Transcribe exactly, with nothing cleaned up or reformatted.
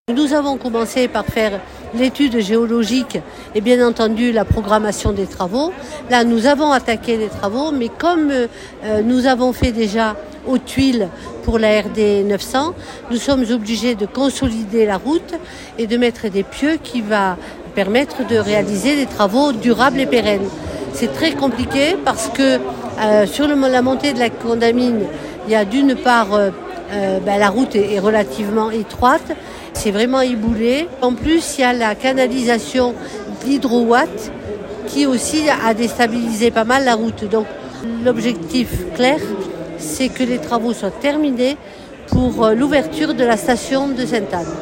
Nous avons commencé par faire l'étude géologique et bien entendu la programmation des travaux. Là, nous avons attaqué les travaux, mais comme euh, nous avons fait déjà aux tuiles pour la R D neuf cents, nous sommes obligés de consolider la route et de mettre des pieux qui va permettre de réaliser des travaux durables et pérennes. C'est très compliqué parce que euh, sur le, la montée de la Condamine, il y a d'une part euh, euh, ben, la route est, est relativement étroite. C'est vraiment éboulé. En plus, il y a la canalisation d'Hydrowatt qui aussi a déstabilisé pas mal la route. Donc, l'objectif clair, c'est que les travaux soient terminés pour l'ouverture de la station de Sainte-Anne.